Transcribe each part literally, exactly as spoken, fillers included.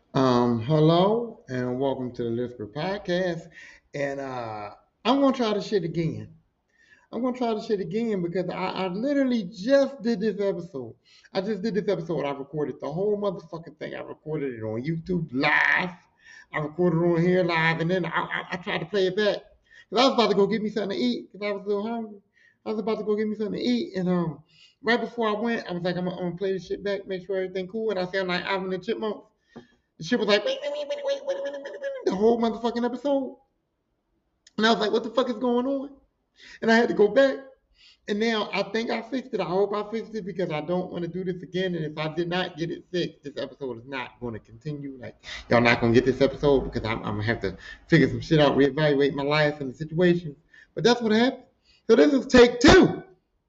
Um, hello and welcome to the Lisper Podcast. And uh I'm gonna try this shit again. I'm gonna try this shit again because I, I literally just did this episode. I just did this episode. I recorded the whole motherfucking thing. I recorded it on YouTube live. I recorded it on here live, and then I, I, I tried to play it back because I was about to go get me something to eat because I was a little hungry. I was about to go get me something to eat, and um, right before I went, I was like, I'm, I'm gonna play this shit back, make sure everything cool, and I sound like Alvin and the Chipmunks. The shit was like, wait, wait, wait, wait, wait, wait, wait, wait, wait, the whole motherfucking episode. And I was like, what the fuck is going on? And I had to go back. And now I think I fixed it. I hope I fixed it because I don't want to do this again. And if I did not get it fixed, this episode is not going to continue. Like, y'all not going to get this episode because I'm, I'm going to have to figure some shit out, reevaluate my life and the situation. But that's what happened. So this is take two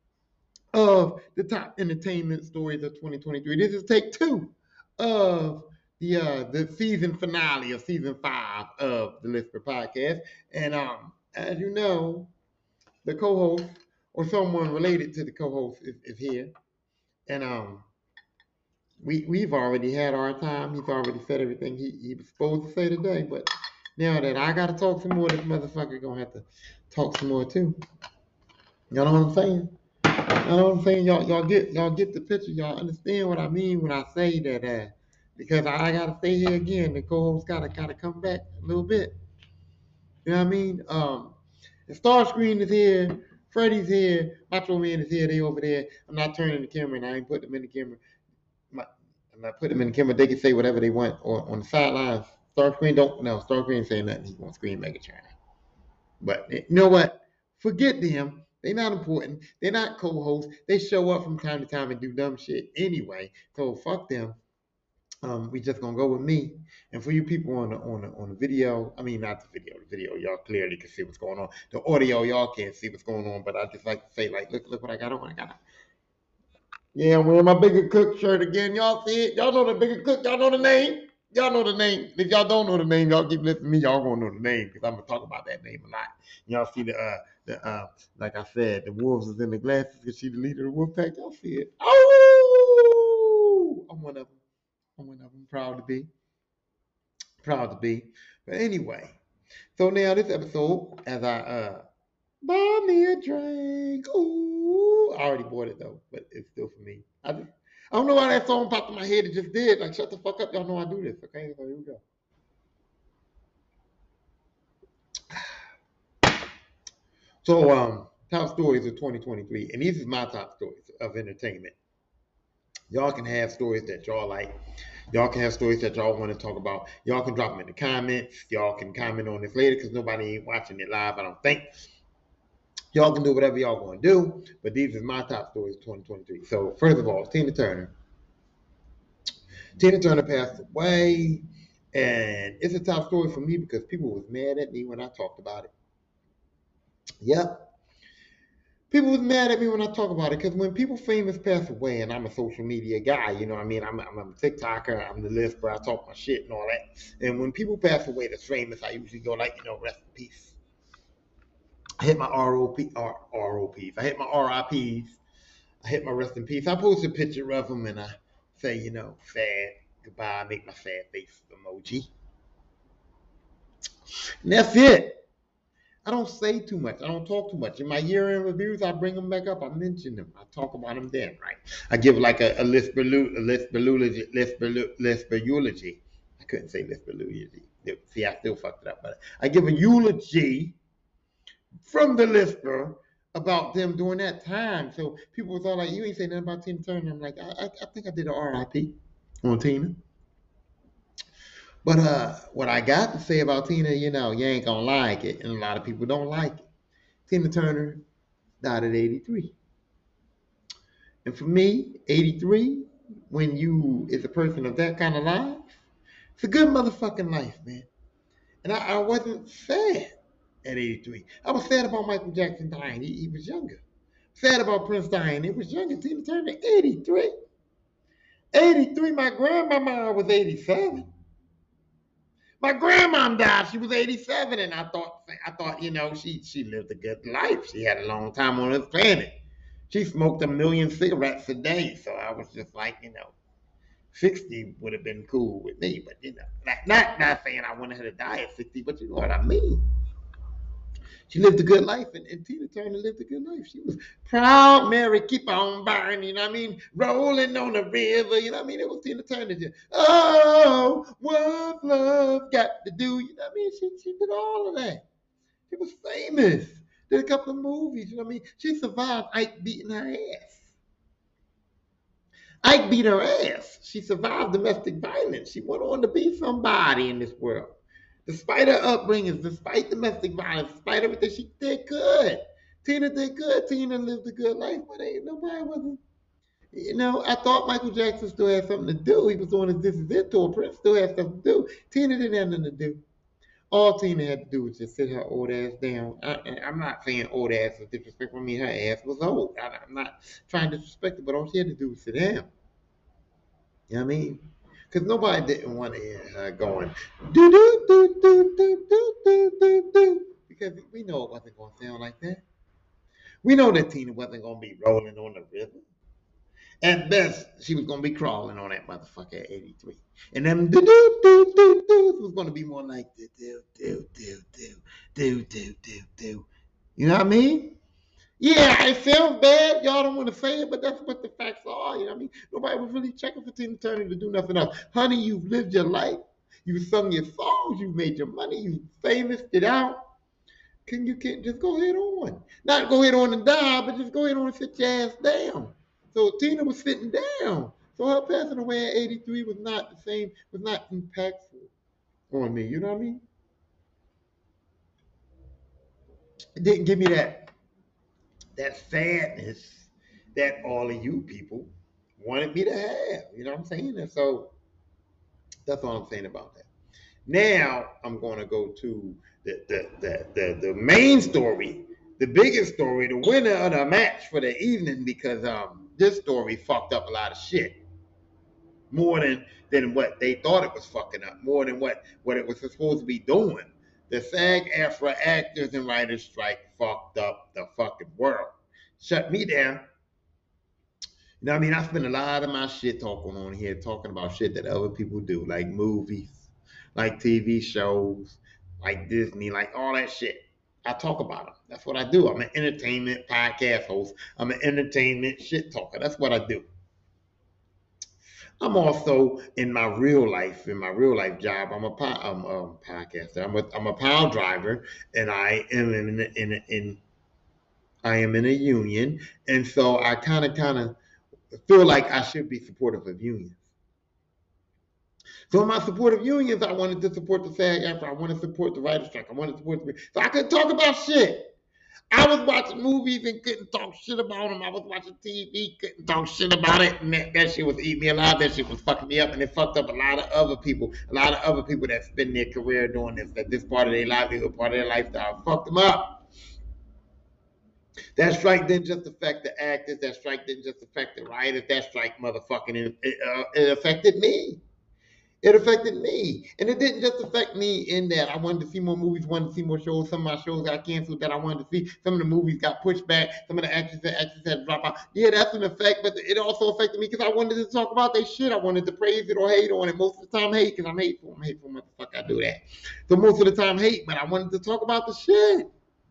of the top entertainment stories of twenty twenty-three. This is take two of the uh, the season finale of season five of the Lisper podcast. And um, as you know, the co-host or someone related to the co-host is, is here. And um, we we've already had our time. He's already said everything he, he was supposed to say today. But now that I gotta talk some more, this motherfucker gonna have to talk some more too. You know what I'm saying? You know what I'm saying? Y'all, y'all get y'all get the picture. Y'all understand what I mean when I say that uh, because I, I gotta stay here again. The co-host gotta gotta come back a little bit. You know what I mean? Um, the Starscream is here. Freddy's here. Macho Man is here. They over there. I'm not turning the camera, and I ain't putting them in the camera. My, I'm not putting them in the camera. They can say whatever they want or on the sidelines. Starscream don't no. Starscream ain't saying nothing. He won't scream Megatron. But you know what? Forget them. They're not important. They're not co-hosts. They show up from time to time and do dumb shit anyway. So fuck them. Um, we just gonna go with me. And for you people on the on the on the video, I mean not the video, the video, y'all clearly can see what's going on. The audio, y'all can't see what's going on, but I just like to say, like, look, look what I got on. I got a, yeah, I'm wearing my Bigger Cook shirt again. Y'all see it? Y'all know the Bigger Cook. Y'all know the name. Y'all know the name. If y'all don't know the name, y'all keep listening to me. Y'all gonna know the name because I'm gonna talk about that name a lot. Y'all see the uh the uh like I said, the wolves is in the glasses because she the leader of the wolf pack. Y'all see it? Oh, I'm one of them. I'm one of them. Proud to be. Proud to be. But anyway, so now this episode, as I uh buy me a drink. Ooh, I already bought it though, but it's still for me. I just I don't know why that song popped in my head. It just did. Like, shut the fuck up. Y'all know I do this. Okay, so here we go. So, um, top stories of twenty twenty-three, and these is my top stories of entertainment. Y'all can have stories that y'all like. Y'all can have stories that y'all want to talk about. Y'all can drop them in the comments. Y'all can comment on this later because nobody ain't watching it live, I don't think. Y'all can do whatever y'all want to do, but these are my top stories of twenty twenty-three. So, first of all, Tina Turner. Tina Turner passed away, and it's a top story for me because people was mad at me when I talked about it. Yep, people was mad at me when I talk about it because when people famous pass away, and I'm a social media guy, you know what I mean? I'm, I'm a TikToker, I'm the Lisper, I talk my shit and all that. And when people pass away that's famous, I usually go like, you know, rest in peace. I hit my R O P, R, ROPs. I hit my R I Ps. I hit my rest in peace. I post a picture of them and I say, you know, sad goodbye, make my sad face emoji. And that's it. I don't say too much. I don't talk too much. In my year-end reviews, I bring them back up. I mention them. I talk about them then, right? I give like a, a Lisper, a Lisper, Lisper, Lisper eulogy. I couldn't say Lisper eulogy. See, I still fucked it up. But I give a eulogy from the Lisper about them during that time. So people was all like, you ain't saying nothing about Tina Turner. I'm like, I, I, I think I did an R I P on Tina. But uh, what I got to say about Tina, you know, you ain't gonna like it, and a lot of people don't like it. Tina Turner died at eighty-three, and for me, eighty-three, when you is a person of that kind of life, it's a good motherfucking life, man. And I, I wasn't sad at eighty-three. I was sad about Michael Jackson dying. He, he was younger. Sad about Prince dying. He was younger. Tina Turner, eighty-three. eighty-three. My grandmama was eighty-seven. My grandmom died. She was eighty-seven, and I thought, I thought, you know, she she lived a good life. She had a long time on this planet. She smoked a million cigarettes a day, so I was just like, you know, sixty would have been cool with me, but you know, not not, not saying I wanted her to die at sixty, but you know what I mean. She lived a good life, and, and Tina Turner lived a good life. She was proud, Mary, keep on burning, you know what I mean? Rolling on the river, you know what I mean? It was Tina Turner. Just, oh, what's love got to do? You know what I mean? She, she did all of that. She was famous. Did a couple of movies, you know what I mean? She survived Ike beating her ass. Ike beat her ass. She survived domestic violence. She went on to be somebody in this world. Despite her upbringing, despite domestic violence, despite everything, she did good. Tina did good. Tina lived a good life, but ain't nobody wasn't. You know, I thought Michael Jackson still had something to do. He was on his This Is It tour. Prince still had something to do. Tina didn't have nothing to do. All Tina had to do was just sit her old ass down. I, I'm not saying old ass is disrespectful. I mean, her ass was old. I, I'm not trying to disrespect her, but all she had to do was sit down. You know what I mean? Because nobody didn't want to hear her going do do do do do do do do do, because we know it wasn't going to sound like that. We know that Tina wasn't going to be rolling on the river. At best, she was going to be crawling on that motherfucker at eighty-three. And them do do do do do was going to be more like do do do do do do do do do. You know what I mean? Yeah, it sounds bad. Y'all don't want to say it, but that's what the facts are. You know what I mean? Nobody was really checking for Tina Turner to do nothing else. Honey, you've lived your life. You've sung your songs. You've made your money. You've famous it out. Can you can't just go ahead on? Not go ahead on and die, but just go ahead on and sit your ass down. So Tina was sitting down. So her passing away at eighty-three was not the same, was not impactful on me. You know what I mean? It didn't give me that that sadness that all of you people wanted me to have. You know what I'm saying? And so that's all I'm saying about that. Now I'm going to go to the the, the, the, the main story, the biggest story, the winner of the match for the evening, because um, this story fucked up a lot of shit. More than, than what they thought it was fucking up, more than what, what it was supposed to be doing. The SAG-AFTRA actors and writers strike fucked up the fucking world. Shut me down. You know what I mean? I spend a lot of my shit talking on here, talking about shit that other people do, like movies, like T V shows, like Disney, like all that shit. I talk about them. That's what I do. I'm an entertainment podcast host. I'm an entertainment shit talker. That's what I do. I'm also in my real life, in my real life job. I'm a, po- I'm a podcaster. I'm a, I'm a pile driver, and I am in in in, in I am in a union, and so I kind of kind of feel like I should be supportive of unions. So in my support of unions, I wanted to support the SAG-AFTRA. I wanted to support the writer's strike. I wanted to support the... So I couldn't talk about shit. I was watching movies and couldn't talk shit about them. I was watching T V, couldn't talk shit about it. And that, that shit was eating me alive. That shit was fucking me up. And it fucked up a lot of other people. A lot of other people that spend their career doing this, that this part of their livelihood, part of their lifestyle, fucked them up. That strike didn't just affect the actors. That strike didn't just affect the writers. That strike motherfucking, it, uh, it affected me. It affected me. And it didn't just affect me in that I wanted to see more movies, wanted to see more shows. Some of my shows got canceled that I wanted to see. Some of the movies got pushed back. Some of the actors and actors had to drop out. Yeah, that's an effect, but it also affected me because I wanted to talk about that shit. I wanted to praise it or hate on it. Most of the time, hate, because I'm hateful. I'm hateful, motherfucker. I do that. So most of the time, hate, but I wanted to talk about the shit.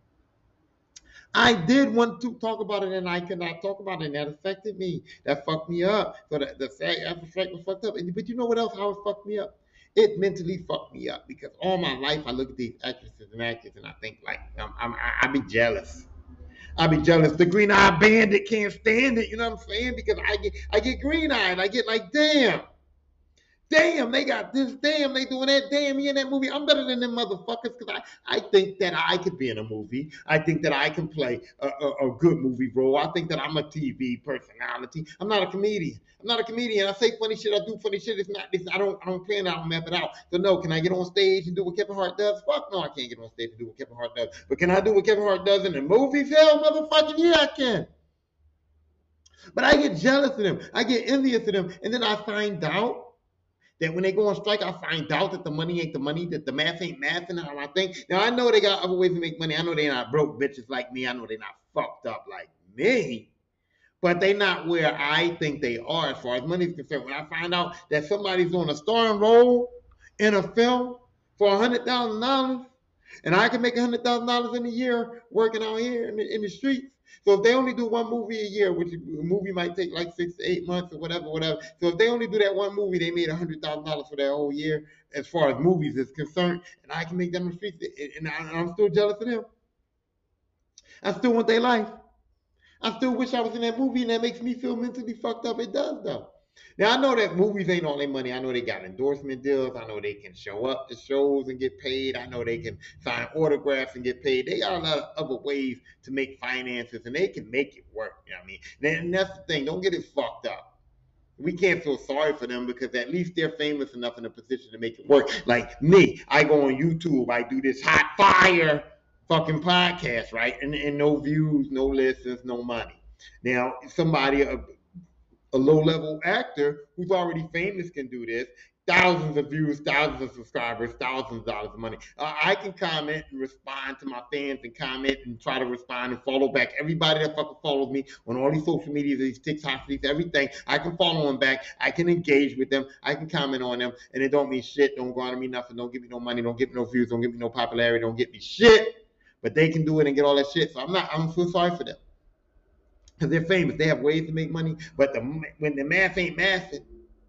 I did want to talk about it, and I could not talk about it, and that affected me. That fucked me up. So the, the SAG-AFTRA strike was fucked up. And, but you know what else? How it fucked me up? It mentally fucked me up because all my life I look at these actresses and actors, and I think like I'm, I'm, I, I be jealous. I be jealous. The green eyed bandit can't stand it. You know what I'm saying? Because I get I get green eyed. I get like, damn. Damn, they got this. Damn, they doing that. Damn, me in that movie. I'm better than them motherfuckers because I, I think that I could be in a movie. I think that I can play a, a, a good movie role. I think that I'm a T V personality. I'm not a comedian. I'm not a comedian. I say funny shit. I do funny shit. It's not. It's, I don't. I don't plan. I don't map it out. So no, can I get on stage and do what Kevin Hart does? Fuck no, I can't get on stage and do what Kevin Hart does. But can I do what Kevin Hart does in the movies? Hell, motherfucking yeah, I can. But I get jealous of them. I get envious of them, and then I find out that when they go on strike, I find out that the money ain't the money, that the math ain't math, and how I think. Now, I know they got other ways to make money. I know they're not broke bitches like me. I know they're not fucked up like me. but they not where I think they are as far as money is concerned. When I find out that somebody's on a starring role in a film for a hundred thousand dollars, and I can make a hundred thousand dollars in a year working out here in the, in the streets. So if they only do one movie a year, which a movie might take like six to eight months or whatever, whatever. So if they only do that one movie, they made a hundred thousand dollars for that whole year as far as movies is concerned, and I can make them in the streets, and I, I'm still jealous of them. I still want their life. I still wish I was in that movie, and that makes me feel mentally fucked up. It does, though. Now, I know that movies ain't all their money. I know they got endorsement deals. I know they can show up to shows and get paid. I know they can sign autographs and get paid. They got a lot of other ways to make finances, and they can make it work. You know what I mean? And that's the thing. Don't get it fucked up. We can't feel sorry for them because at least they're famous enough in a position to make it work. Like me, I go on YouTube. I do this hot fire fucking podcast, right? And, and no views, no listens, no money. Now, somebody, a, a low-level actor who's already famous can do this. Thousands of views, thousands of subscribers, thousands of dollars of money. Uh, I can comment and respond to my fans and comment and try to respond and follow back everybody that fucking follows me on all these social medias, these TikToks, these everything. I can follow them back. I can engage with them. I can comment on them, and it don't mean shit. Don't go on me nothing. Don't give me no money. Don't give me no views. Don't give me no popularity. Don't get me shit. But they can do it and get all that shit. So I'm not. I don't feel sorry for them because they're famous. They have ways to make money. But the when the math ain't mathing,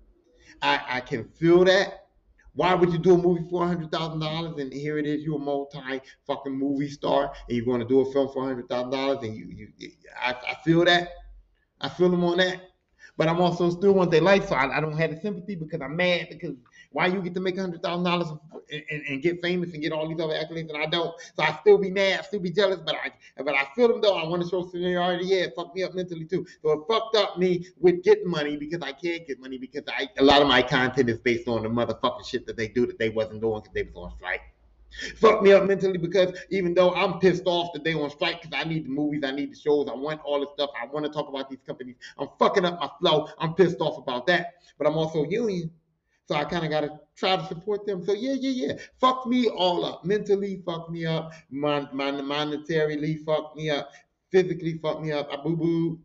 I, I can feel that. Why would you do a movie for a hundred thousand dollars and here it is, you're a multi fucking movie star and you're going to do a film for a hundred thousand dollars and you you I, I feel that. I feel them on that. But I'm also still want their life, so I, I don't have the sympathy because I'm mad because why you get to make a hundred thousand dollars and, and, and get famous and get all these other accolades and I don't. So I still be mad, I still be jealous, but I but I feel them though. I want to show seniority. Yeah, it fucked me up mentally too. So it fucked up me with getting money because I can't get money because I a lot of my content is based on the motherfucking shit that they do that they wasn't doing because they was on strike. Fuck me up mentally because even though I'm pissed off that they on strike because I need the movies, I need the shows, I want all the stuff, I want to talk about these companies. I'm fucking up my flow. I'm pissed off about that. But I'm also union. So I kind of got to try to support them. So yeah, yeah, yeah. Fuck me all up. Mentally, fuck me up. Mon- mon- monetarily, fuck me up. Physically, fuck me up. I boo-boo.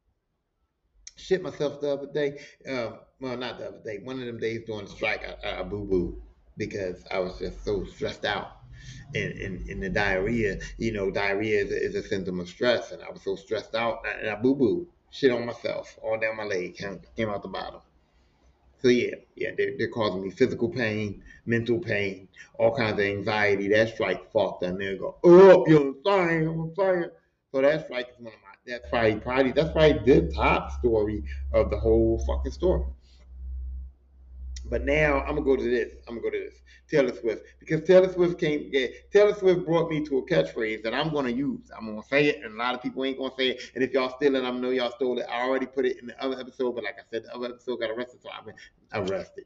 Shit myself the other day. Uh, well, not the other day. One of them days during the strike, I, I boo-boo because I was just so stressed out. And in, in the diarrhea, you know, diarrhea is a, is a symptom of stress. And I was so stressed out and I boo-boo. Shit on myself. All down my leg. Came, came out the bottom. So yeah, yeah, they're, they're causing me physical pain, mental pain, all kinds of anxiety. That strike fucked and they go, oh, you're fine, I'm fine. So that strike is one of my, that's probably, probably, that's probably the top story of the whole fucking story. But now I'm gonna go to this. I'm gonna go to this. Taylor Swift, because Taylor Swift came. Yeah, Taylor Swift brought me to a catchphrase that I'm gonna use. I'm gonna say it, and a lot of people ain't gonna say it. And if y'all steal it, I know y'all stole it. I already put it in the other episode, but like I said, the other episode got arrested, so I've been arrested.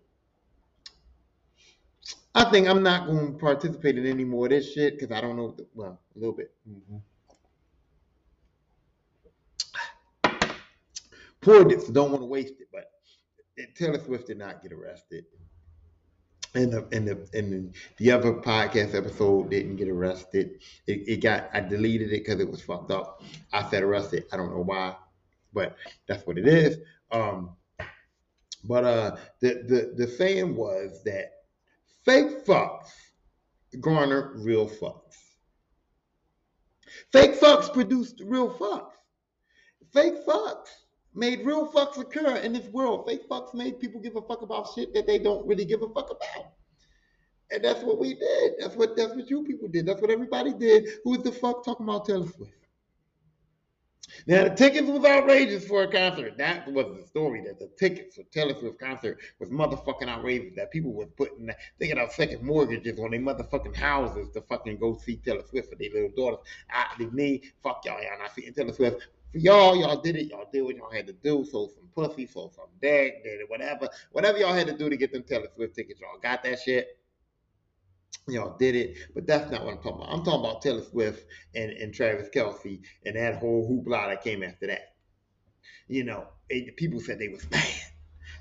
I think I'm not gonna participate in any more of this shit because I don't know. The, well, a little bit. Mm-hmm. Poured it, so don't want to waste it. But Taylor Swift did not get arrested. And the and the and the other podcast episode didn't get arrested. It, it got I deleted it because it was fucked up. I said arrested. I don't know why, but that's what it is. Um, but uh, the the the saying was that fake fucks garner real fucks. Fake fucks produced real fucks. Fake fucks made real fucks occur in this world. Fake fucks made people give a fuck about shit that they don't really give a fuck about. And that's what we did. That's what that's what you people did. That's what everybody did. Who the fuck talking about Taylor Swift? Now the tickets was outrageous for a concert. That was the story. That the tickets for Taylor Swift concert was motherfucking outrageous. That people was putting thinking of second mortgages on their motherfucking houses to fucking go see Taylor Swift for their little daughters. I did me, fuck y'all, y'all not seeing Taylor Swift. For y'all, y'all did it. Y'all did what y'all had to do. Sold some pussy, sold some dick, did it, whatever. Whatever y'all had to do to get them Taylor Swift tickets, y'all got that shit. Y'all did it, but that's not what I'm talking about. I'm talking about Taylor Swift and, and Travis Kelce and that whole hoopla that came after that. You know, it, people said they was mad.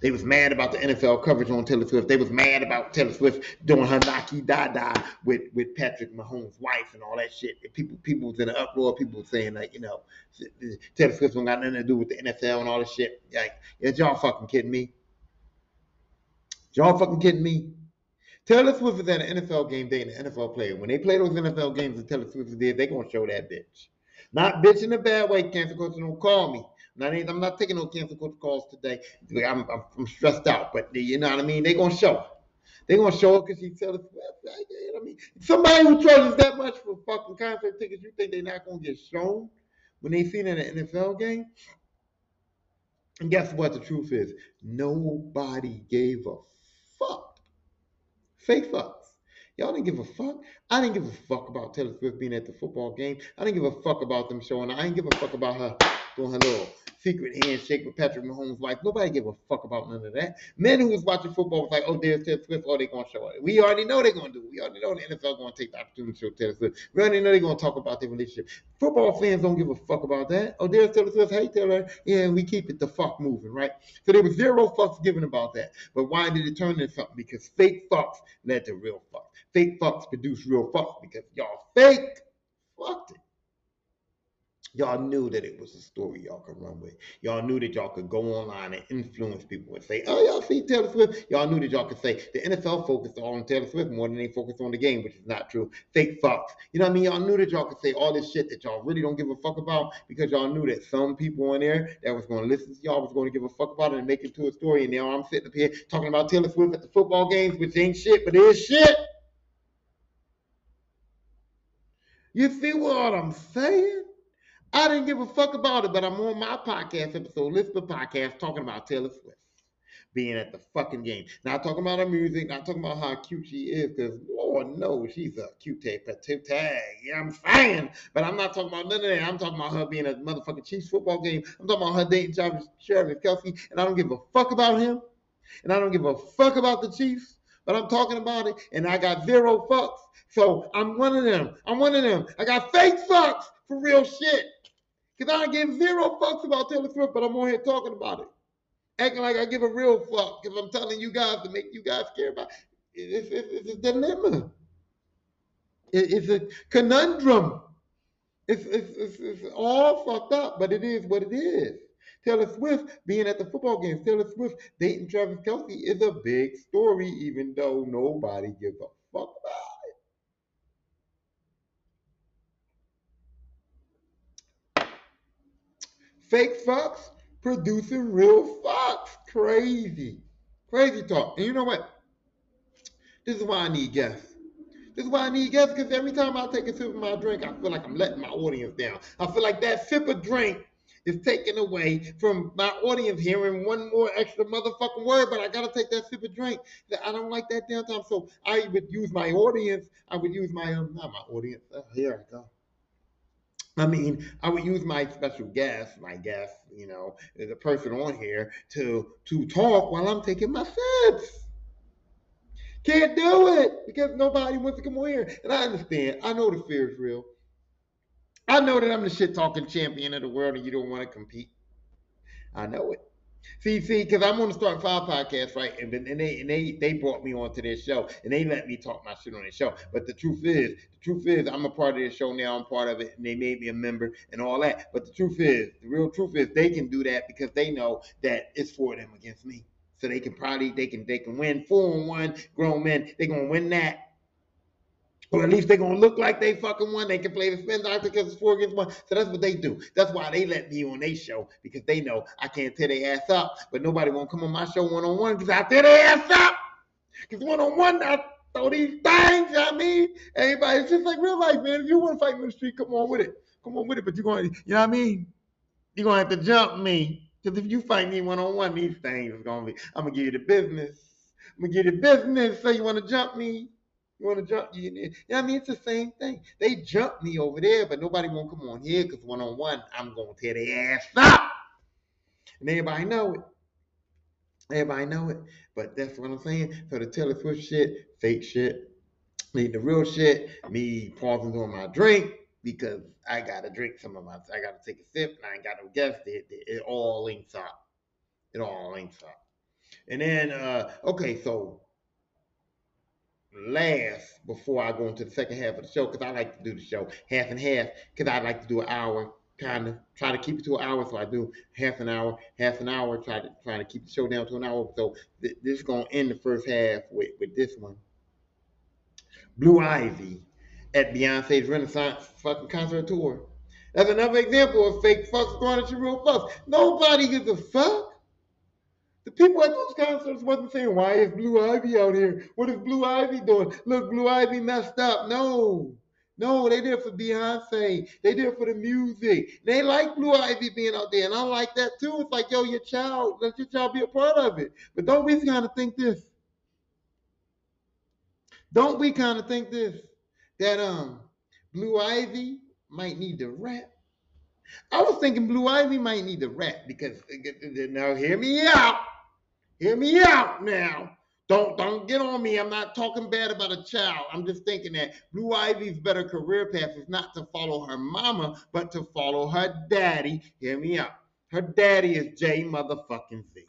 They was mad about the N F L coverage on Taylor Swift. They was mad about Taylor Swift doing her Nike Dada with, with Patrick Mahomes' wife and all that shit. And people people was in an uproar. People were saying like, you know, Taylor Swift don't got nothing to do with the N F L and all this shit. Like, is y'all fucking kidding me? Y'all fucking kidding me? Taylor Swift is at an N F L game dating an N F L player. When they play those N F L games that Taylor Swift did, they gonna show that bitch. Not bitch in a bad way. Cancel culture don't call me. Not, I'm not taking no cancel culture calls today. I'm, I'm, I'm stressed out, but you know what I mean. They gonna show her. They gonna show her because she's Taylor Swift. You know what I mean? Somebody who charges that much for fucking concert tickets, you think they're not gonna get shown when they see it in an N F L game? And guess what? The truth is, nobody gave a fuck. Fake fucks. Y'all didn't give a fuck. I didn't give a fuck about Taylor Swift being at the football game. I didn't give a fuck about them showing. I didn't give a fuck about her doing her little secret handshake with Patrick Mahomes' wife. Nobody gave a fuck about none of that. Men who was watching football was like, oh, there's Taylor Swift. Oh, they're going to show it. We already know they're going to do it. We already know the N F L going to take the opportunity to show Taylor Swift. We already know they're going to talk about their relationship. Football fans don't give a fuck about that. Oh, there's Taylor Swift. Hey, Taylor. Yeah, we keep it the fuck moving, right? So there was zero fucks given about that. But why did it turn into something? Because fake fucks led to real fucks. Fake fucks produce real fucks because y'all fake fucked it. Y'all knew that it was a story y'all could run with. Y'all knew that y'all could go online and influence people and say, oh, y'all see Taylor Swift. Y'all knew that y'all could say the N F L focused on Taylor Swift more than they focused on the game, which is not true. Fake fucks. You know what I mean? Y'all knew that y'all could say all this shit that y'all really don't give a fuck about because y'all knew that some people on there that was going to listen to y'all was going to give a fuck about it and make it to a story. And now I'm sitting up here talking about Taylor Swift at the football games, which ain't shit, but it is shit. You see what I'm saying? I didn't give a fuck about it, but I'm on my podcast episode, List the Podcast, talking about Taylor Swift being at the fucking game. Not talking about her music, not talking about how cute she is, because Lord knows she's a cute tag, cute tag. Yeah, I'm saying, but I'm not talking about none of that. I'm talking about her being at a motherfucking Chiefs football game. I'm talking about her dating Travis, Travis Kelce, and I don't give a fuck about him, and I don't give a fuck about the Chiefs. But I'm talking about it, and I got zero fucks. So I'm one of them. I'm one of them. I got fake fucks for real shit. Because I give zero fucks about Taylor Swift, but I'm on here talking about it. Acting like I give a real fuck because I'm telling you guys to make you guys care about it. It's, it's, it's a dilemma. It, it's a conundrum. It's, it's, it's, it's all fucked up, but it is what it is. Taylor Swift being at the football games, Taylor Swift dating Travis Kelce is a big story, even though nobody gives a fuck about it. Fake fucks producing real fucks. Crazy. Crazy talk. And you know what? This is why I need guests. This is why I need guests, because every time I take a sip of my drink, I feel like I'm letting my audience down. I feel like that sip of drink is taken away from my audience hearing one more extra motherfucking word, but I gotta take that sip of drink. I don't like that downtime. So I would use my audience. I would use my, um, not my audience. Oh, here I go. I mean, I would use my special guest, my guest, you know, the person on here to to talk while I'm taking my sips. Can't do it because nobody wants to come on here. And I understand. I know the fear is real. I know that I'm the shit talking champion of the world and you don't want to compete. I know it. See, see, because I'm on the Start Five podcast, right? And, and they and they they brought me onto their show and they let me talk my shit on their show. But the truth is, the truth is, I'm a part of their show now. I'm part of it, and they made me a member and all that. But the truth is, the real truth is, they can do that because they know that it's for them against me. So they can probably they can they can win four on one grown men. They're gonna win that. Or at least they're gonna look like they fucking won. They can play the spin doctor because it's four against one. So that's what they do. That's why they let me on their show, because they know I can't tear their ass up. But nobody won't come on my show one on one because I tear their ass up. Because one on one, I throw these things. You know what I mean? Everybody, it's just like real life, man. If you want to fight me in the street, come on with it. Come on with it. But you're going, to, you know what I mean? You're gonna have to jump me. Because if you fight me one on one, these things is gonna be. I'm gonna give you the business. I'm gonna give you the business. So you want to jump me? You want to jump? You, you know what I mean? It's the same thing. They jump me over there, but nobody won't come on here because one on one, I'm gonna tear their ass up, and everybody know it. Everybody know it. But that's what I'm saying. So the Taylor Swift shit, fake shit, the real shit, me pausing on my drink because I gotta drink some of my. I gotta take a sip, and I ain't got no guess. It, it, it all links up. It all links up. And then, uh, okay, so last before I go into the second half of the show, because I like to do the show half and half, because I like to do an hour, kind of try to keep it to an hour. So I do half an hour, half an hour, try to try to keep the show down to an hour. So th- this is gonna end the first half with, with this one. Blue Ivy at Beyonce's Renaissance fucking concert tour. That's another example of fake fucks going into real fucks. Nobody gives a fuck. The people at those concerts wasn't saying, why is Blue Ivy out here? What is Blue Ivy doing? Look, Blue Ivy messed up. No. No, they did it for Beyonce. They did it for the music. They like Blue Ivy being out there, and I like that too. It's like, yo, your child, let your child be a part of it. But don't we kind of think this? Don't we kind of think this? That um, Blue Ivy might need to rap. I was thinking Blue Ivy might need to rap because now hear me out. Hear me out now. Don't don't get on me. I'm not talking bad about a child. I'm just thinking that Blue Ivy's better career path is not to follow her mama, but to follow her daddy. Hear me out. Her daddy is Jay motherfucking Z.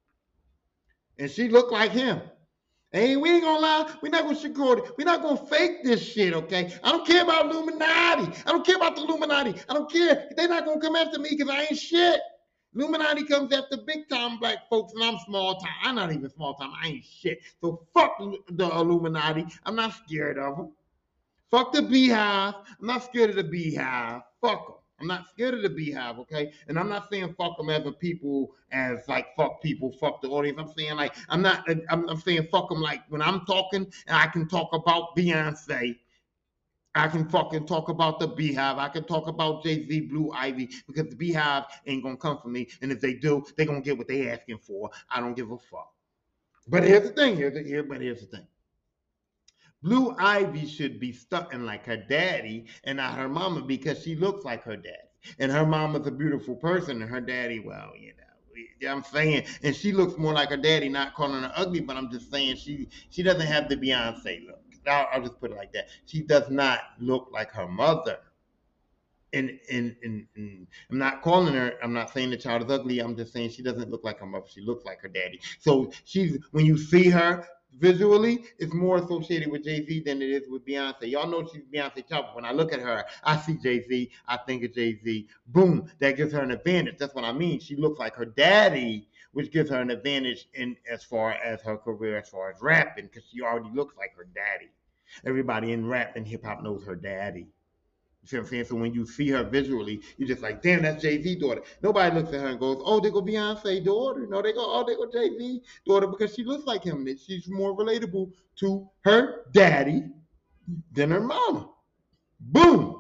And she looked like him. Hey, we ain't gonna lie. We're not gonna sugarcoat it. We're not gonna fake this shit, okay? I don't care about Illuminati. I don't care about the Illuminati. I don't care. They're not gonna come after me because I ain't shit. Illuminati comes after big time black folks, and I'm small time. I'm not even small time. I ain't shit. So fuck the Illuminati. I'm not scared of them. Fuck the Beehive. I'm not scared of the Beehive. Fuck them. I'm not scared of the Beehive, okay? And I'm not saying fuck them as a people, as like fuck people, fuck the audience. I'm saying like I'm not. I'm, I'm saying fuck them like when I'm talking and I can talk about Beyonce. I can fucking talk about the Beehive. I can talk about Jay-Z, Blue Ivy, because the Beehive ain't gonna come for me. And if they do, they gonna get what they asking for. I don't give a fuck. But here's the thing. Here's the here. But here's the thing. Blue Ivy should be stunting like her daddy and not her mama because she looks like her daddy. And her mama's a beautiful person, and her daddy, well, you know. I'm saying, and she looks more like her daddy, not calling her ugly, but I'm just saying she she doesn't have the Beyonce look. I'll, I'll just put it like that. She does not look like her mother. And, and, and, and I'm not calling her, I'm not saying the child is ugly. I'm just saying she doesn't look like her mother. She looks like her daddy. So she's, when you see her visually, it's more associated with Jay-Z than it is with Beyonce. Y'all know she's Beyonce child. When I look at her, I see Jay-Z. I think of Jay-Z. Boom. That gives her an advantage. That's what I mean. She looks like her daddy, which gives her an advantage in as far as her career, as far as rapping, because she already looks like her daddy. Everybody in rap and hip hop knows her daddy. You see what I'm saying? So when you see her visually, you're just like, damn, that's Jay-Z daughter. Nobody looks at her and goes, oh, they go Beyonce daughter. No, they go, oh, they go Jay-Z daughter because she looks like him and she's more relatable to her daddy than her mama. Boom.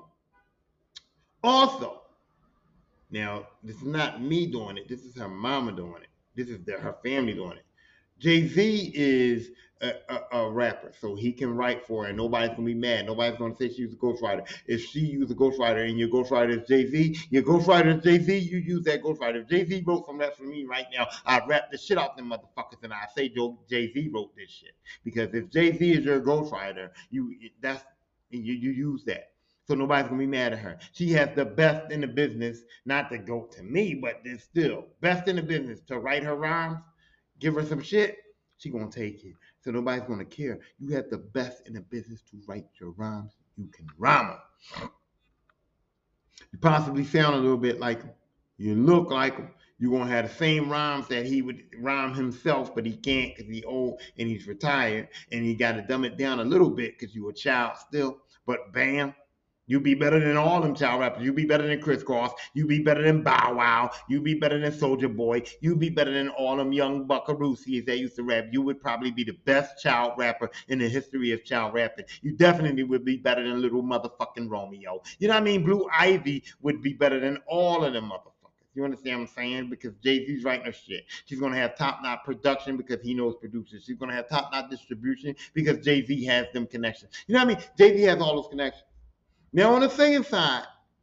Also, now this is not me doing it. This is her mama doing it. This is the, her family doing it. Jay-Z is a, a, a rapper, so he can write for her, and nobody's gonna be mad. Nobody's gonna say she was a ghostwriter. If she used a ghostwriter and your ghostwriter is Jay-Z, your ghostwriter is Jay-Z, you use that ghostwriter. If Jay-Z wrote some raps for me right now, I'd rap the shit out them motherfuckers, and I say Jay-Z wrote this shit. Because if Jay-Z is your ghostwriter, you that's you, you use that. So nobody's gonna be mad at her. She has the best in the business, not to go to me, but it's still best in the business to write her rhymes. Give her some shit, she gonna take it. So nobody's gonna care. You have the best in the business to write your rhymes. You can rhyme them. You possibly sound a little bit like him. You look like him. You're gonna have the same rhymes that he would rhyme himself, but he can't because he's old and he's retired, and he got to dumb it down a little bit because you're a child still. But bam, you be better than all them child rappers. You be better than Chris Cross. You be better than Bow Wow. You be better than Soldier Boy. You be better than all them young buckaroosies that used to rap. You would probably be the best child rapper in the history of child rapping. You definitely would be better than little motherfucking Romeo. You know what I mean? Blue Ivy would be better than all of them motherfuckers. You understand what I'm saying? Because Jay-Z's writing her shit. She's going to have top-notch production because he knows producers. She's going to have top-notch distribution because Jay-Z has them connections. You know what I mean? Jay-Z has all those connections. Now on the singing side,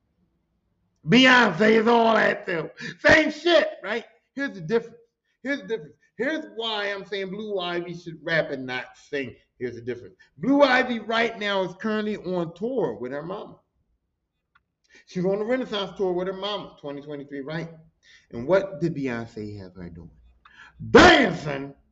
Beyonce is all that too. Same shit, right? Here's the difference. Here's the difference. Here's why I'm saying Blue Ivy should rap and not sing. Here's the difference. Blue Ivy right now is currently on tour with her mama. She's on the Renaissance tour with her mama, twenty twenty-three, right? And what did Beyonce have her doing? Dancing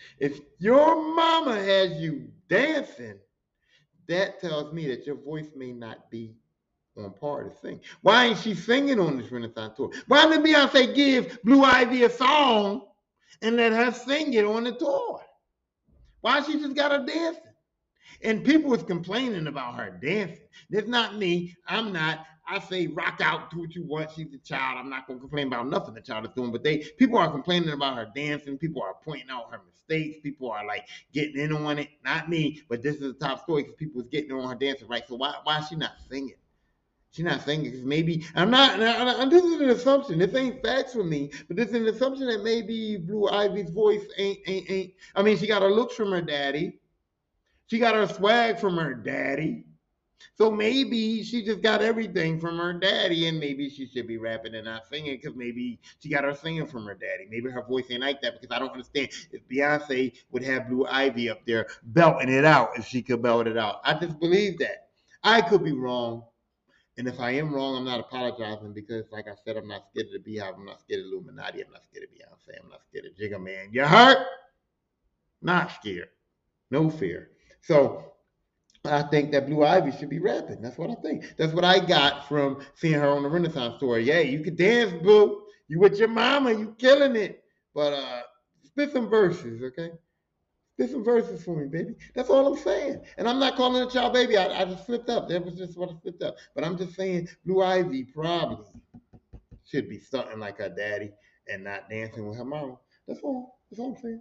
If your mama has you dancing, that tells me that your voice may not be on par to sing. Why ain't she singing on this Renaissance tour? Why didn't Beyonce give Blue Ivy a song and let her sing it on the tour? Why she just got her dancing? And people was complaining about her dancing. That's not me. I'm not. I say rock out, do what you want. She's a child. I'm not gonna complain about nothing the child is doing. But they people are complaining about her dancing. People are pointing out her mistakes. People are like getting in on it. Not me, but this is the top story because people was getting on her dancing, right? So why why is she not singing? She's not singing because maybe I'm not. And this is an assumption. This ain't facts for me, but this is an assumption that maybe Blue Ivy's voice ain't ain't ain't. I mean, she got her looks from her daddy. She got her swag from her daddy. So maybe she just got everything from her daddy, and maybe she should be rapping and not singing because maybe she got her singing from her daddy. Maybe her voice ain't like that because I don't understand if Beyonce would have Blue Ivy up there belting it out if she could belt it out. I just believe that. I could be wrong. And if I am wrong, I'm not apologizing because, like I said, I'm not scared of the Beehive. I'm not scared of Illuminati. I'm not scared of Beyonce. I'm not scared of Jigga Man. You hurt? Not scared. No fear. So I think that Blue Ivy should be rapping. That's what I think. That's what I got from seeing her on the Renaissance tour. Yeah, you can dance, boo. You with your mama, you killing it. But uh, spit some verses, okay? Spit some verses for me, baby. That's all I'm saying. And I'm not calling a child baby. I, I just slipped up. That was just what I slipped up. But I'm just saying Blue Ivy probably should be something like her daddy and not dancing with her mama. That's all. That's all I'm saying.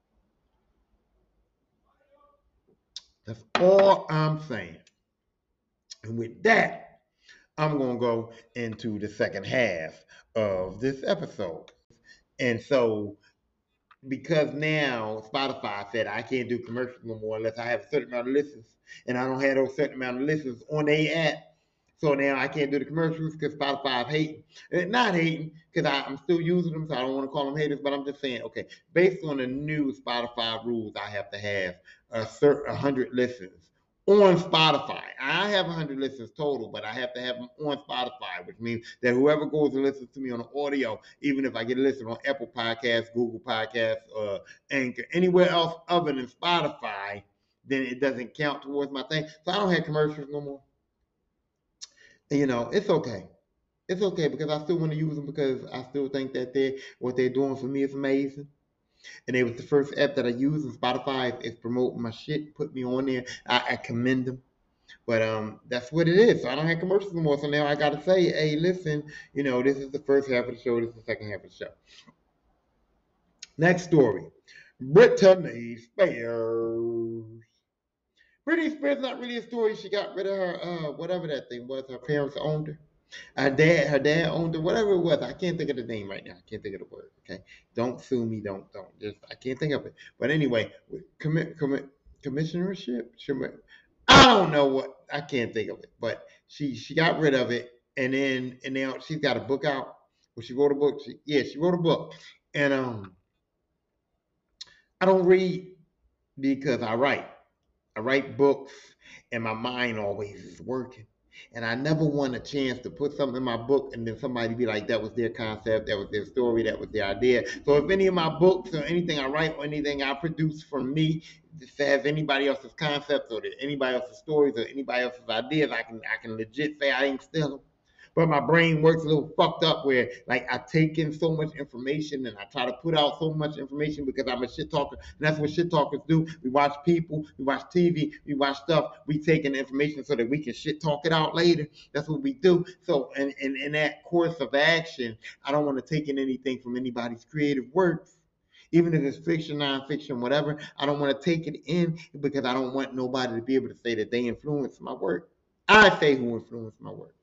That's all I'm saying. And with that, I'm going to go into the second half of this episode. And so, because now Spotify said I can't do commercials no more unless I have a certain amount of listens, and I don't have those certain amount of listens on their app. So now I can't do the commercials because Spotify is hating. And not hating because I'm still using them, so I don't want to call them haters, but I'm just saying, okay, based on the new Spotify rules, I have to have a certain one hundred listens on Spotify. I have one hundred listens total, but I have to have them on Spotify, which means that whoever goes and listens to me on the audio, even if I get a listen on Apple Podcasts, Google Podcasts, uh, Anchor, anywhere else other than Spotify, then it doesn't count towards my thing. So I don't have commercials no more. And, you know, it's okay. It's okay because I still want to use them because I still think that they what they're doing for me is amazing. And it was the first app that I used, and Spotify is promoting my shit, put me on there. I, I commend them. But um, that's what it is. So I don't have commercials anymore. So now I got to say, hey, listen, you know, this is the first half of the show. This is the second half of the show. Next story. Britney Spears. Britney Spears not really a story. She got rid of her, uh, whatever that thing was. Her parents owned her. Her dad, her dad owned it, whatever it was. I can't think of the name right now. I can't think of the word. Okay, don't sue me. Don't don't. Just I can't think of it. But anyway, commit commit commissionership. I don't know what. I can't think of it. But she she got rid of it, and then and now she's got a book out. Well, she wrote a book. She, yeah, she wrote a book, and um, I don't read because I write. I write books, and my mind always is working. And I never want a chance to put something in my book and then somebody be like, that was their concept, that was their story, that was their idea. So if any of my books or anything I write or anything I produce from me just has anybody else's concepts or anybody else's stories or anybody else's ideas, I can I can legit say I ain't steal them. But my brain works a little fucked up where like I take in so much information and I try to put out so much information because I'm a shit talker. And that's what shit talkers do. We watch people, we watch T V, we watch stuff, we take in information so that we can shit talk it out later. That's what we do. So in, in, in that course of action, I don't want to take in anything from anybody's creative works. Even if it's fiction, nonfiction, whatever, I don't want to take it in because I don't want nobody to be able to say that they influenced my work. I say who influenced my work.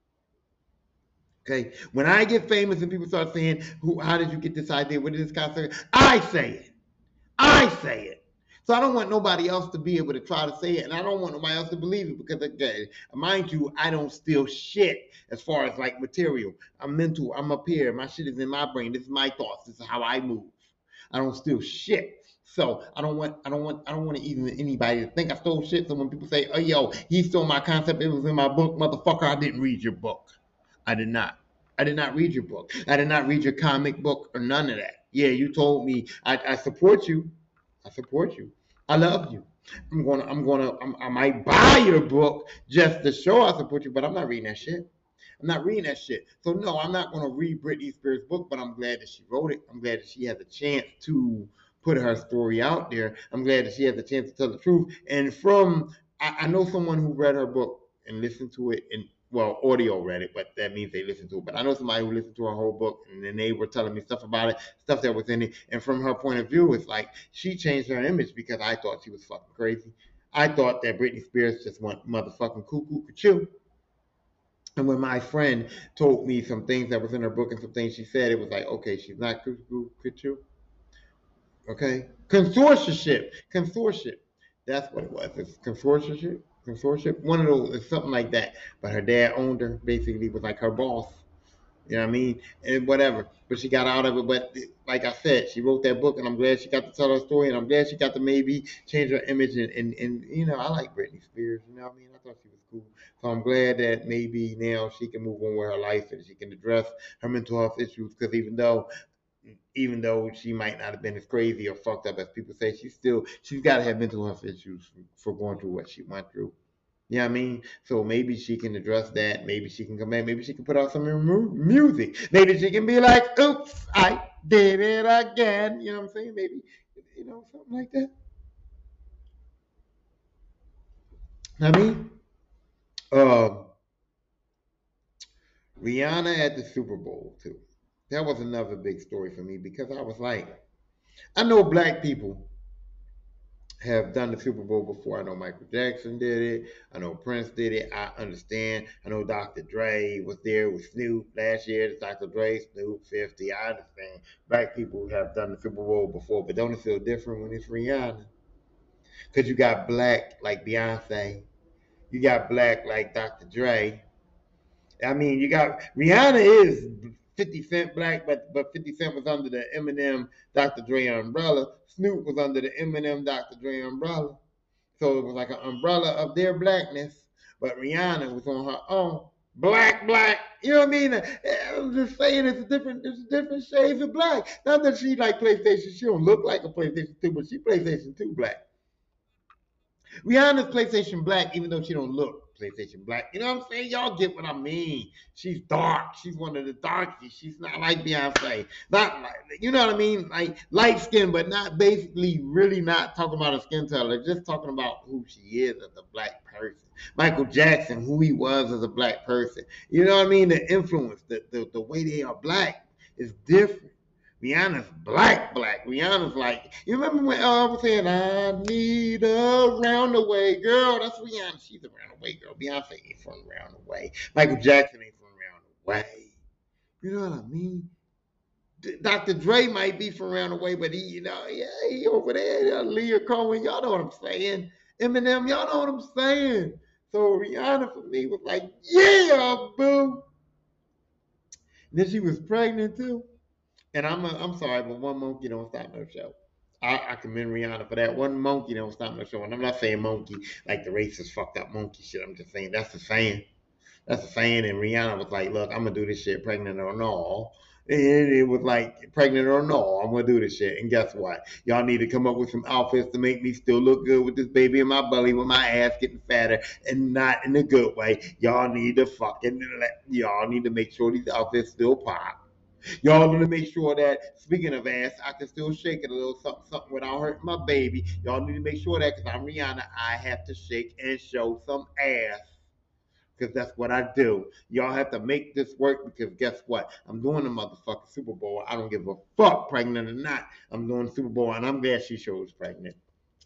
Okay, when I get famous and people start saying, "Who? How did you get this idea? What did this guy say?" I say it. I say it. So I don't want nobody else to be able to try to say it, and I don't want nobody else to believe it because, again, mind you, I don't steal shit as far as like material. I'm mental. I'm up here. My shit is in my brain. This is my thoughts. This is how I move. I don't steal shit. So I don't want, I don't want, I don't want to even anybody to think I stole shit. So when people say, "Oh, yo, he stole my concept. It was in my book," motherfucker, I didn't read your book. I did not. I did not read your book. I did not read your comic book or none of that. Yeah, you told me I, I support you. I support you. I love you. I'm gonna, I'm gonna, I'm, I might buy your book just to show I support you, but I'm not reading that shit. I'm not reading that shit. So no, I'm not gonna read Britney Spears' book, but I'm glad that she wrote it. I'm glad that she had the chance to put her story out there. I'm glad that she had the chance to tell the truth. And from, I, I know someone who read her book and listened to it, and well, audio read it, but that means they listened to it. But I know somebody who listened to her whole book, and then they were telling me stuff about it, stuff that was in it. And from her point of view, it's like she changed her image because I thought she was fucking crazy. I thought that Britney Spears just went motherfucking cuckoo cuckoo. And when my friend told me some things that was in her book and some things she said, it was like, okay, she's not cuckoo cuckoo. Okay, consortiumship, consortium. That's what it was. It's consortiumship, consortium. One of those, it's something like that. But her dad owned her. Basically, was like her boss. You know what I mean? And whatever. But she got out of it. But like I said, she wrote that book, and I'm glad she got to tell her story, and I'm glad she got to maybe change her image. And, and, and you know, I like Britney Spears. You know what I mean? I thought she was cool. So I'm glad that maybe now she can move on with her life and she can address her mental health issues. Because even though even though she might not have been as crazy or fucked up as people say, she's still she's got to have mental health issues for going through what she went through. You know what I mean? So maybe she can address that. Maybe she can come back. Maybe she can put out some mu- music. Maybe she can be like, "Oops, I did it again." You know what I'm saying? Maybe you know something like that. I mean, um, Rihanna at the Super Bowl too. That was another big story for me because I was like, I know black people have done the Super Bowl before. I know Michael Jackson did it. I know Prince did it. I understand. I know Doctor Dre was there with Snoop last year. It's Doctor Dre, Snoop, fifty. I understand. Black people have done the Super Bowl before, but don't it feel different when it's Rihanna? Because you got black like Beyonce. You got black like Doctor Dre. I mean, you got Rihanna is fifty Cent black, but but fifty Cent was under the Eminem Doctor Dre umbrella. Snoop was under the Eminem Doctor Dre umbrella. So it was like an umbrella of their blackness, but Rihanna was on her own. Black, black. You know what I mean? I'm just saying it's a different, it's different shades of black. Not that she like PlayStation. She don't look like a PlayStation two, but she PlayStation two black. Rihanna's PlayStation Black, even though she don't look PlayStation Black. You know what I'm saying? Y'all get what I mean. She's dark. She's one of the darkest. She's not like Beyonce. Not like, you know what I mean? Like light skin, but not basically really not talking about a skin color. Just talking about who she is as a black person. Michael Jackson, who he was as a black person. You know what I mean? The influence, the, the, the way they are black is different. Rihanna's black, black. Rihanna's like, you remember when uh, I was saying, I need a roundaway girl? That's Rihanna. She's a roundaway girl. Beyonce ain't from roundaway. Michael Jackson ain't from roundaway. You know what I mean? D- Doctor Dre might be from roundaway, but he, you know, yeah, he over there. Leah Cohen, y'all know what I'm saying. Eminem, y'all know what I'm saying. So Rihanna for me was like, yeah, boo. And then she was pregnant too. And I'm a, I'm sorry, but one monkey don't stop no show. I, I commend Rihanna for that. One monkey don't stop no show. And I'm not saying monkey like the racist fucked up monkey shit. I'm just saying that's a saying. That's a saying. And Rihanna was like, look, I'm gonna do this shit, pregnant or no. And it was like, pregnant or no, I'm gonna do this shit. And guess what? Y'all need to come up with some outfits to make me still look good with this baby in my belly, with my ass getting fatter, and not in a good way. Y'all need to fucking, y'all need to make sure these outfits still pop. Y'all need to make sure that, speaking of ass, I can still shake it a little something, something without hurting my baby. Y'all need to make sure that, because I'm Rihanna, I have to shake and show some ass. Because that's what I do. Y'all have to make this work because guess what? I'm doing the motherfucking Super Bowl. I don't give a fuck, pregnant or not. I'm doing the Super Bowl, and I'm glad she shows pregnant.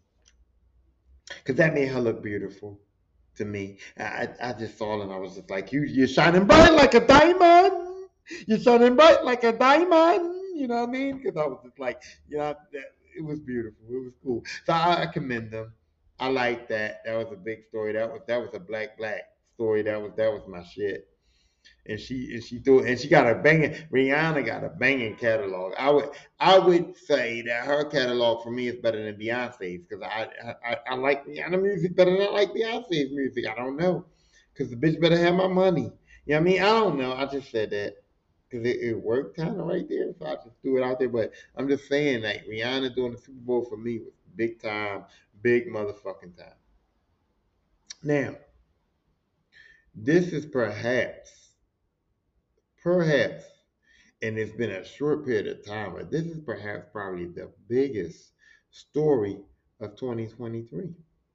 Because that made her look beautiful to me. I, I just saw it and I was just like, you, you're shining bright like a diamond. You're shining bright like a diamond. You know what I mean? Because I was just like, you know, that, it was beautiful. It was cool. So I, I commend them. I like that. That was a big story. That was that was a black black story. That was that was my shit. And she and she threw and she got a banging. Rihanna got a banging catalog. I would I would say that her catalog for me is better than Beyonce's because I, I I like Rihanna music better than I like Beyonce's music. I don't know because the bitch better have my money. You know what I mean? I don't know. I just said that because it, it worked kind of right there, so I just threw it out there. But I'm just saying, like Rihanna doing the Super Bowl for me was big time, big motherfucking time. Now, this is perhaps, perhaps, and it's been a short period of time, but this is perhaps probably the biggest story of twenty twenty-three.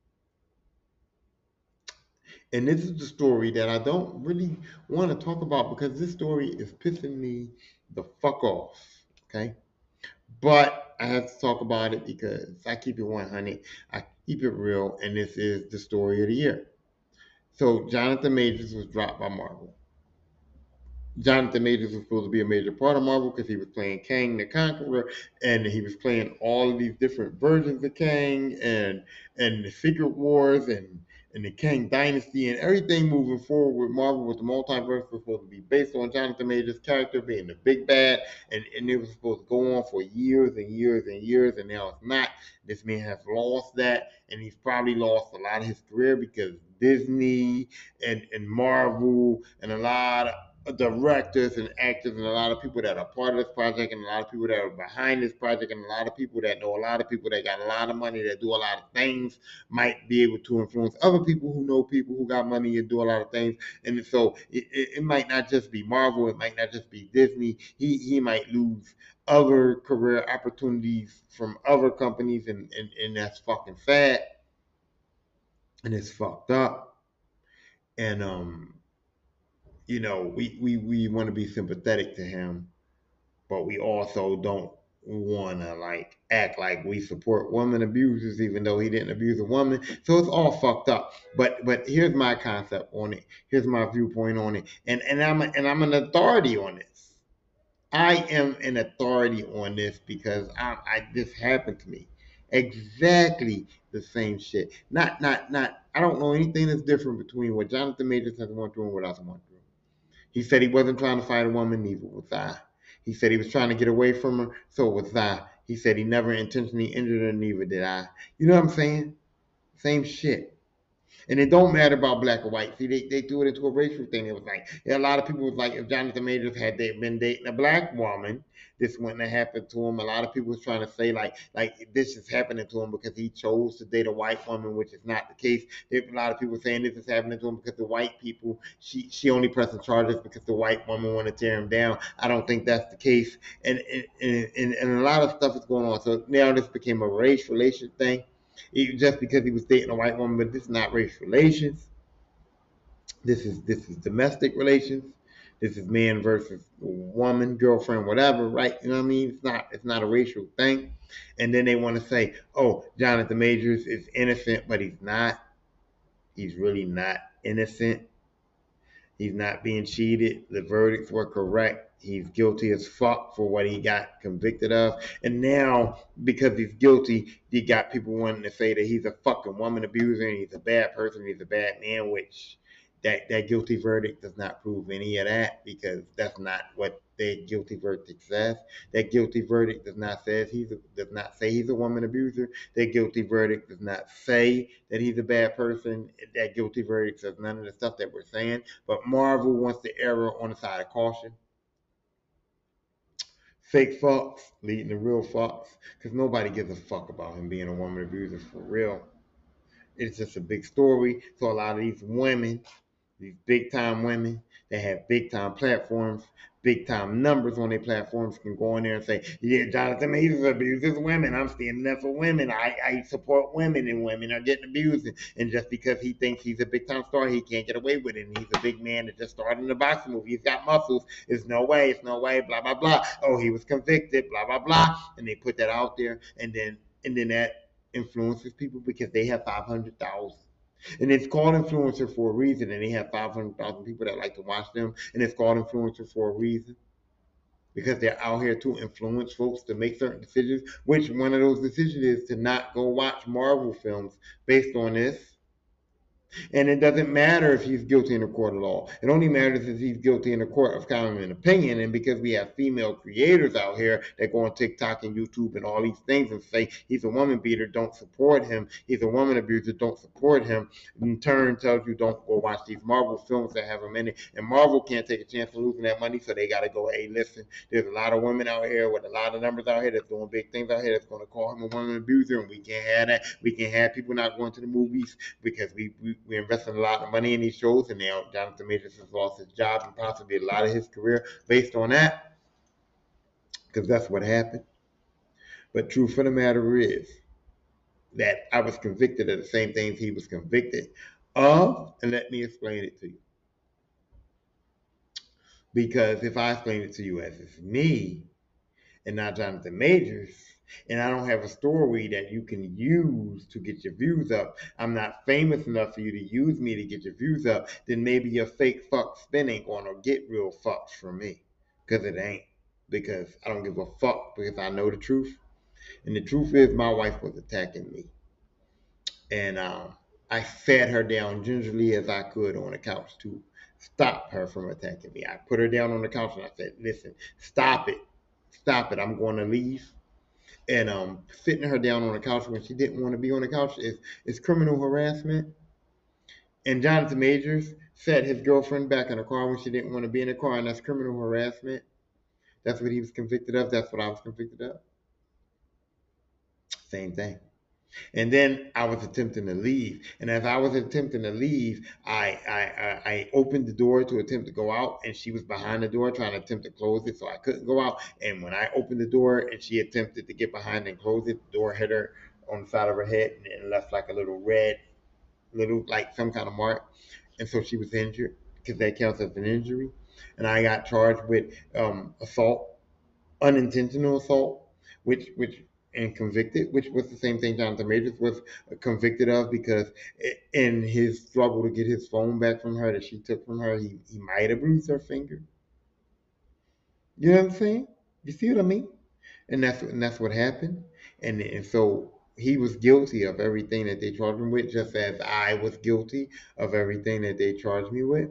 And this is the story that I don't really want to talk about because this story is pissing me the fuck off. Okay. But I have to talk about it because I keep it one hundred. I keep it real. And this is the story of the year. So Jonathan Majors was dropped by Marvel. Jonathan Majors was supposed to be a major part of Marvel because he was playing Kang the Conqueror, and he was playing all of these different versions of Kang, and and the Secret Wars, and and the Kang Dynasty, and everything moving forward with Marvel with the multiverse was supposed to be based on Jonathan Majors' character being the big bad, and, and it was supposed to go on for years and years and years, and now it's not. This man has lost that, and he's probably lost a lot of his career because Disney and, and Marvel and a lot of directors and actors and a lot of people that are part of this project and a lot of people that are behind this project and a lot of people that know a lot of people that got a lot of money that do a lot of things might be able to influence other people who know people who got money and do a lot of things. And so it, it, it might not just be Marvel, it might not just be Disney. He he might lose other career opportunities from other companies, and, and, and that's fucking sad, and it's fucked up. And um you know, we, we, we want to be sympathetic to him, but we also don't want to like act like we support woman abusers, even though he didn't abuse a woman. So it's all fucked up. But but here's my concept on it. Here's my viewpoint on it. And and I'm a, and I'm an authority on this. I am an authority on this because I, I this happened to me. Exactly the same shit. Not not not. I don't know anything that's different between what Jonathan Majors has gone through and what I went through. He said he wasn't trying to fight a woman, neither was I. He said he was trying to get away from her, so was I. He said he never intentionally injured her, neither did I. You know what I'm saying? Same shit. And it don't matter about black or white. See, they, they threw it into a racial thing. It was like, yeah, a lot of people was like, if Jonathan Majors had they been dating a black woman, this wouldn't have happened to him. A lot of people was trying to say like, like this is happening to him because he chose to date a white woman, which is not the case. There's a lot of people saying this is happening to him because the white people, she she only pressing charges because the white woman want to tear him down. I don't think that's the case. And and, and, and a lot of stuff is going on. So now this became a race relation thing. He, just because he was dating a white woman, but this is not race relations. This is this is domestic relations. This is man versus woman, girlfriend, whatever, right? You know what I mean? It's not it's not a racial thing. And then they want to say, oh, Jonathan Majors is innocent, but he's not. He's really not innocent. He's not being cheated. The verdicts were correct. He's guilty as fuck for what he got convicted of. And now, because he's guilty, you got people wanting to say that he's a fucking woman abuser and he's a bad person, he's a bad man, which that, that guilty verdict does not prove any of that because that's not what that guilty verdict says. That guilty verdict does not say he's a, does not say he's a woman abuser. That guilty verdict does not say that he's a bad person. That guilty verdict says none of the stuff that we're saying. But Marvel wants to err on the side of caution. Fake fucks leading to real fucks because nobody gives a fuck about him being a woman abuser for real. It's just a big story. So a lot of these women, these big time women that have big time platforms, big time numbers on their platforms can go in there and say, yeah, Jonathan Majors abuses women. I'm standing up for women. I, I support women and women are getting abused. And just because he thinks he's a big time star, he can't get away with it. And he's a big man that just started in a boxing movie. He's got muscles. There's no way. It's no way. Blah, blah, blah. Oh, he was convicted. Blah, blah, blah. And they put that out there. And then, and then that influences people because they have five hundred thousand. And it's called influencer for a reason, and they have five hundred thousand people that like to watch them, and it's called influencer for a reason because they're out here to influence folks to make certain decisions, which one of those decisions is to not go watch Marvel films based on this. And it doesn't matter if he's guilty in a court of law. It only matters if he's guilty in a court of common opinion. And because we have female creators out here that go on TikTok and YouTube and all these things and say he's a woman beater, don't support him. He's a woman abuser, don't support him. In turn, tells you don't go watch these Marvel films that have him in it. And Marvel can't take a chance of losing that money, so they got to go, hey, listen, there's a lot of women out here with a lot of numbers out here that's doing big things out here that's going to call him a woman abuser, and we can't have that. We can't have people not going to the movies because we, we, we invested a lot of money in these shows, and now Jonathan Majors has lost his job and possibly a lot of his career based on that, because that's what happened. But truth of the matter is that I was convicted of the same things he was convicted of, and let me explain it to you. Because if I explain it to you as it's me and not Jonathan Majors, and I don't have a story that you can use to get your views up, I'm not famous enough for you to use me to get your views up, then maybe your fake fuck spin ain't gonna get real fucks from me. Because it ain't. Because I don't give a fuck, because I know the truth. And the truth is my wife was attacking me. And um, I sat her down gingerly as I could on the couch to stop her from attacking me. I put her down on the couch and I said, listen, stop it. Stop it. I'm going to leave. And um, sitting her down on the couch when she didn't want to be on the couch is, is criminal harassment. And Jonathan Majors set his girlfriend back in the car when she didn't want to be in the car, and that's criminal harassment. That's what he was convicted of. That's what I was convicted of. Same thing. And then I was attempting to leave. And as I was attempting to leave, I, I, I, I opened the door to attempt to go out, and she was behind the door trying to attempt to close it, so I couldn't go out. And when I opened the door and she attempted to get behind and close it, the door hit her on the side of her head and left like a little red, little like some kind of mark. And so she was injured because that counts as an injury. And I got charged with um, assault, unintentional assault, which which and convicted, which was the same thing Jonathan Majors was convicted of, because in his struggle to get his phone back from her that she took from her, he, he might have bruised her finger. You know what I'm saying? You see what I mean? And that's and that's what happened. And and so he was guilty of everything that they charged him with, just as I was guilty of everything that they charged me with.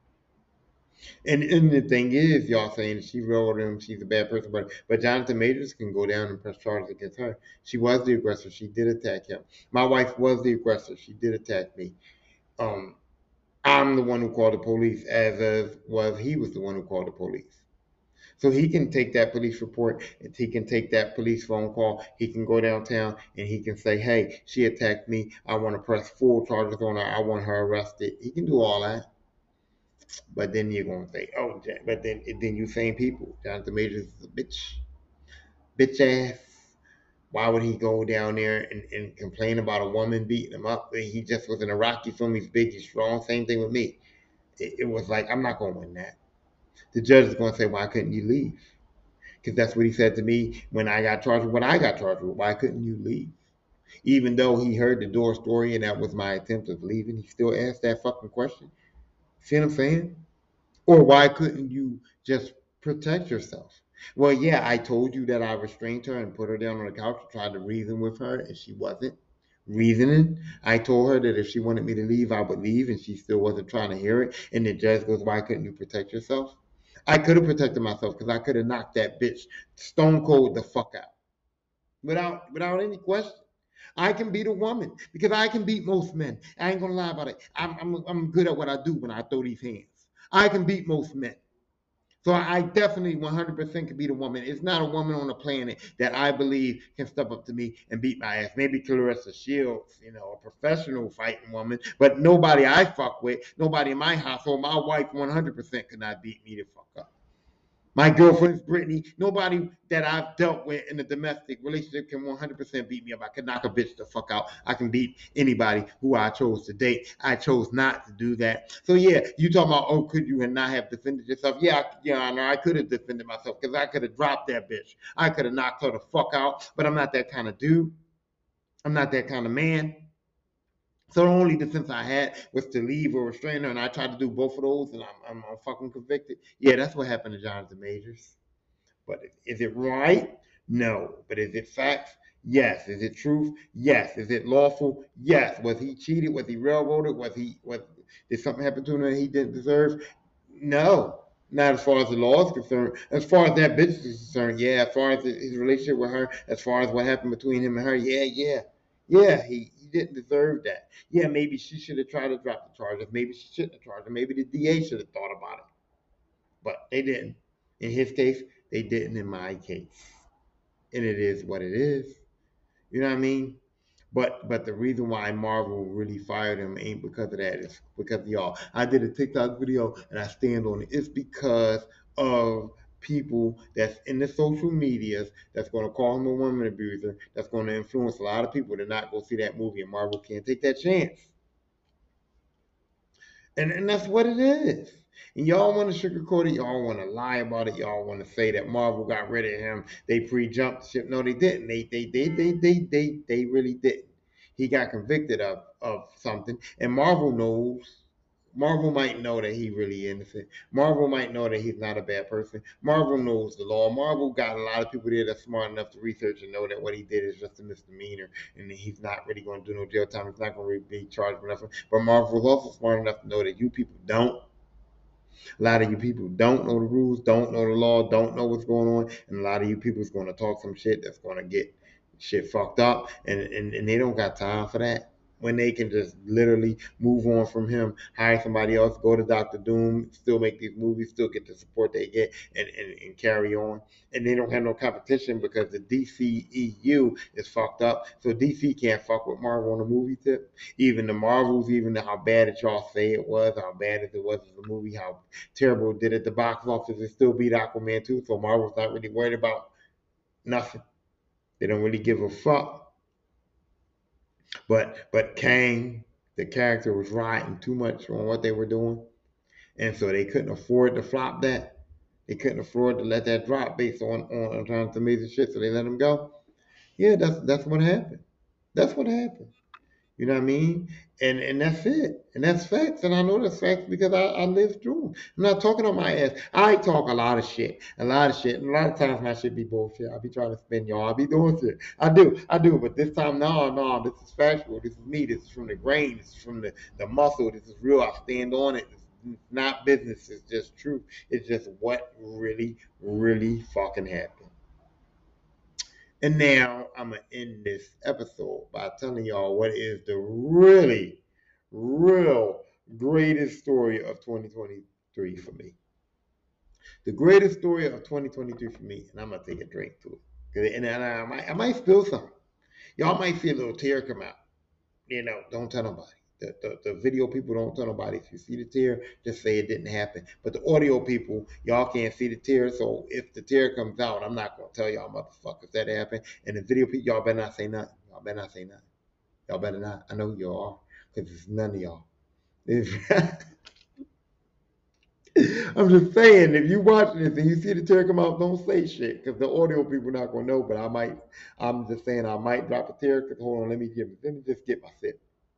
And and the thing is, y'all saying she wrote him, she's a bad person, but but Jonathan Majors can go down and press charges against her. She was the aggressor. She did attack him. My wife was the aggressor. She did attack me. Um, I'm the one who called the police, as of was he was the one who called the police. So he can take that police report, and he can take that police phone call. He can go downtown and he can say, "Hey, she attacked me. I want to press full charges on her. I want her arrested." He can do all that. But then you're gonna say, oh, but then then you same people. Jonathan Majors is a bitch, bitch ass. Why would he go down there and, and complain about a woman beating him up? He just was in a Rocky film. He's big, he's strong. Same thing with me. It, it was like, I'm not gonna win that. The judge is gonna say, why couldn't you leave? Because that's what he said to me when I got charged with what I got charged with. Why couldn't you leave? Even though he heard the door story and that was my attempt of leaving, he still asked that fucking question. See what I'm saying? Or why couldn't you just protect yourself? Well, yeah, I told you that I restrained her and put her down on the couch and tried to reason with her, and she wasn't reasoning. I told her that if she wanted me to leave, I would leave, and she still wasn't trying to hear it. And the judge goes, why couldn't you protect yourself? I could have protected myself because I could have knocked that bitch stone cold the fuck out without without any question. I can beat a woman because I can beat most men. I ain't gonna lie about it. I'm, I'm, I'm good at what I do when I throw these hands. I can beat most men. So I definitely one hundred percent can beat a woman. It's not a woman on the planet that I believe can step up to me and beat my ass. Maybe Clarissa Shields, you know, a professional fighting woman, but nobody I fuck with, nobody in my household, my wife one hundred percent could not beat me the fuck up. My girlfriend's Brittany. Nobody that I've dealt with in a domestic relationship can one hundred percent beat me up. I can knock a bitch the fuck out. I can beat anybody who I chose to date. I chose not to do that. So yeah, you talking about, oh, could you not have defended yourself? Yeah, yeah, I know I could have defended myself because I could have dropped that bitch. I could have knocked her the fuck out, but I'm not that kind of dude. I'm not that kind of man. So the only defense I had was to leave or restrain her, and I tried to do both of those, and I'm, I'm, I'm fucking convicted. Yeah, that's what happened to Jonathan Majors. But is it right? No. But is it facts? Yes. Is it truth? Yes. Is it lawful? Yes. Was he cheated? Was he railroaded? Was he was did something happen to him that he didn't deserve? No. Not as far as the law is concerned. As far as that business is concerned, yeah. As far as his relationship with her, as far as what happened between him and her, yeah, yeah. Yeah, he, he didn't deserve that. Yeah, maybe she should have tried to drop the charges. Maybe she shouldn't have charged him. Maybe the D A should have thought about it. But they didn't. In his case, they didn't in my case. And it is what it is. You know what I mean? But but the reason why Marvel really fired him ain't because of that. It's because of y'all. I did a TikTok video and I stand on it. It's because of people that's in the social medias that's going to call him a woman abuser, that's going to influence a lot of people to not go see that movie, and Marvel can't take that chance. And, and that's what it is. And y'all want to sugarcoat it. Y'all want to lie about it. Y'all want to say that Marvel got rid of him. They pre-jumped the ship. No, they didn't. They they they they they they, they really didn't. He got convicted of of something, and Marvel knows. Marvel might know that he really innocent. Marvel might know that he's not a bad person. Marvel knows the law. Marvel got a lot of people there that's smart enough to research and know that what he did is just a misdemeanor and he's not really going to do no jail time. He's not going to be charged for nothing. But Marvel is also smart enough to know that you people don't. A lot of you people don't know the rules, don't know the law, don't know what's going on, and a lot of you people is going to talk some shit that's going to get shit fucked up, and, and and they don't got time for that. When they can just literally move on from him, hire somebody else, go to Doctor Doom, still make these movies, still get the support they get, and, and, and carry on. And they don't have no competition because the D C E U is fucked up. So D C can't fuck with Marvel on the movie tip. Even the Marvels, even how bad it y'all say it was, how bad as it was as a movie, how terrible it did at the box office, it still beat Aquaman two. So Marvel's not really worried about nothing. They don't really give a fuck. But but Kang, the character was riding too much on what they were doing, and so they couldn't afford to flop that. They couldn't afford to let that drop based on on, on trying to amazing shit, so they let him go. Yeah, that's that's what happened. That's what happened. You know what I mean? And and that's it. And that's facts. And I know that's facts because I, I lived through them. I'm not talking on my ass. I talk a lot of shit. A lot of shit. And a lot of times my shit be bullshit. I be trying to spin y'all. I be doing shit. I do. I do. But this time, no, no, this is factual. This is me. This is from the grain. This is from the, the muscle. This is real. I stand on it. It's not business. It's just truth. It's just what really, really fucking happened. And now I'm going to end this episode by telling y'all what is the really, real greatest story of twenty twenty-three for me. The greatest story of twenty twenty-three for me, and I'm going to take a drink to it. And I might, I might spill something. Y'all might see a little tear come out. You know, don't tell nobody. The, the, the video people, don't tell nobody. If you see the tear, just say it didn't happen. But the audio people, y'all can't see the tear. So if the tear comes out, I'm not going to tell y'all motherfuckers that happened. And the video people, y'all better not say nothing. Y'all better not say nothing. Y'all better not. I know who y'all are because it's none of y'all. I'm just saying, if you watch this and you see the tear come out, don't say shit because the audio people not going to know. But I might, I'm just saying I might drop a tear because hold on, let me give, let me just get my sip.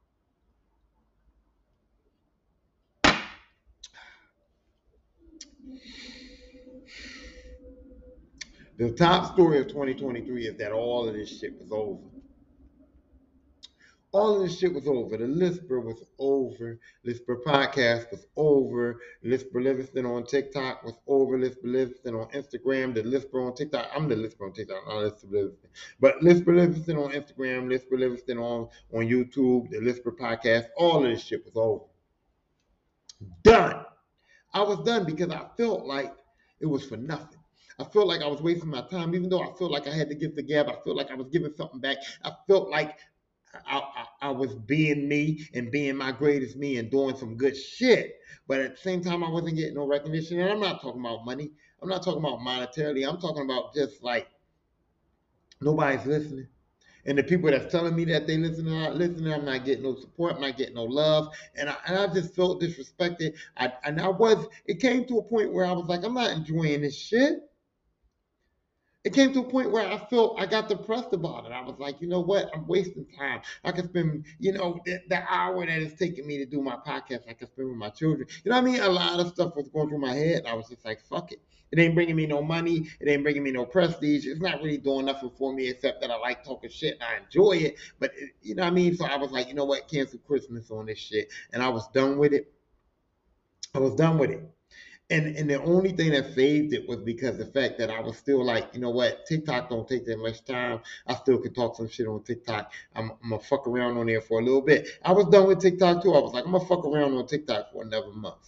The top story of twenty twenty-three is that all of this shit was over. All of this shit was over. The Lisper was over. Lisper podcast was over. Lisper Livingston on TikTok was over. Lisper Livingston on Instagram. The Lisper on TikTok. I'm the Lisper on TikTok, not Lisper Livingston. But Lisper Livingston on Instagram. Lisper Livingston on, on YouTube. The Lisper podcast. All of this shit was over. Done. I was done because I felt like it was for nothing. I felt like I was wasting my time, even though I felt like I had to give the gab. I felt like I was giving something back. I felt like I, I, I was being me and being my greatest me and doing some good shit. But at the same time, I wasn't getting no recognition. And I'm not talking about money. I'm not talking about monetarily. I'm talking about just like nobody's listening. And the people that's telling me that they listen, are not listening. I'm not getting no support. I'm not getting no love. And I, and I just felt disrespected. I, and I was, it came to a point where I was like, I'm not enjoying this shit. It came to a point where I felt I got depressed about it. I was like, you know what? I'm wasting time. I could spend, you know, the, the hour that it's taking me to do my podcast, I could spend with my children. You know what I mean? A lot of stuff was going through my head. I was just like, fuck it. It ain't bringing me no money. It ain't bringing me no prestige. It's not really doing nothing for me except that I like talking shit and I enjoy it. But, it, you know what I mean? So I was like, you know what? Cancel Christmas on this shit. And I was done with it. I was done with it. And and the only thing that saved it was because the fact that I was still like, you know what, TikTok don't take that much time. I still can talk some shit on TikTok. I'm, I'm gonna fuck around on there for a little bit. I was done with TikTok too. I was like, I'm gonna fuck around on TikTok for another month.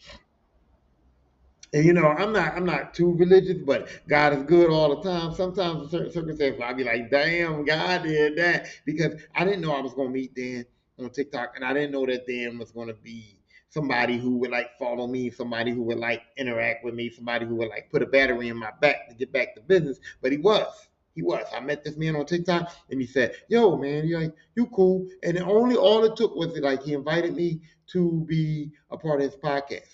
And you know, I'm not I'm not too religious, but God is good all the time. Sometimes in certain circumstances, I'll be like, damn, God did that. Because I didn't know I was gonna meet Dan on TikTok, and I didn't know that Dan was gonna be somebody who would like follow me, somebody who would like interact with me, somebody who would like put a battery in my back to get back to business. But he was. He was. I met this man on TikTok and he said, yo, man, you like you cool. And only all it took was like he invited me to be a part of his podcast.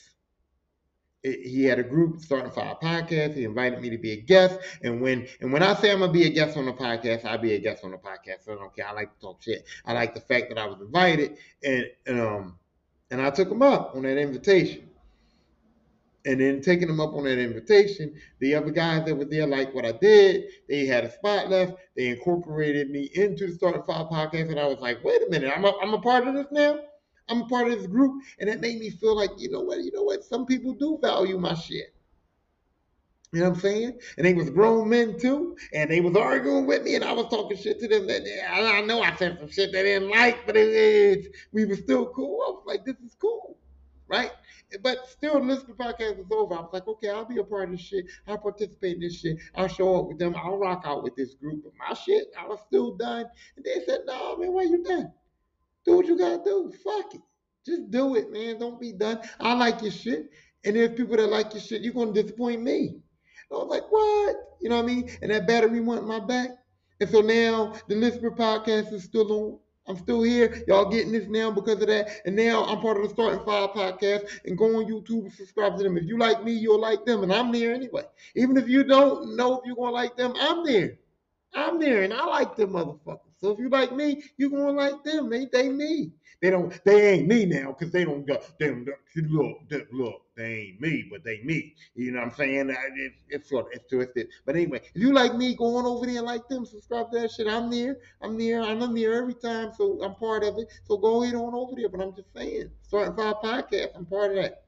He had a group starting Five Podcast. He invited me to be a guest. And when and when I say I'm gonna be a guest on the podcast, I'll be a guest on the podcast. So I don't care. I like to talk shit. I like the fact that I was invited and, and um and I took him up on that invitation. And then taking them up on that invitation, the other guys that were there liked what I did. They had a spot left. They incorporated me into the Starting Five podcast, and I was like, wait a minute, I'm a, I'm a part of this now. I'm a part of this group, and it made me feel like, you know what, you know what, some people do value my shit. You know what I'm saying? And they was grown men too, and they was arguing with me, and I was talking shit to them. That I know I said some shit they didn't like, but it is we were still cool. I was like, this is cool, right? But still, the Listener podcast was over. I was like, okay, I'll be a part of this shit. I'll participate in this shit. I'll show up with them. I'll rock out with this group. But my shit, I was still done. And they said, no, man, why you done? Do what you gotta do. Fuck it. Just do it, man. Don't be done. I like your shit. And there's people that like your shit, you're gonna disappoint me. And I was like, what? You know what I mean? And that battery went in my back. And so now the Listener podcast is still on. I'm still here. Y'all getting this now because of that. And now I'm part of the Starting Five podcast. And go on YouTube and subscribe to them. If you like me, you'll like them. And I'm there anyway. Even if you don't know if you're going to like them, I'm there. I'm there. And I like them motherfuckers. So if you like me, you're going to like them. They, they me. They don't. They ain't me now because they don't got. They don't look. They, look. They ain't me, but they me. You know what I'm saying? It, it's sort of it's twisted. But anyway, if you like me, go on over there and like them. Subscribe to that shit. I'm there. I'm there. I'm there every time, so I'm part of it. So go ahead on over there. But I'm just saying, Starting Five podcast. I'm part of that.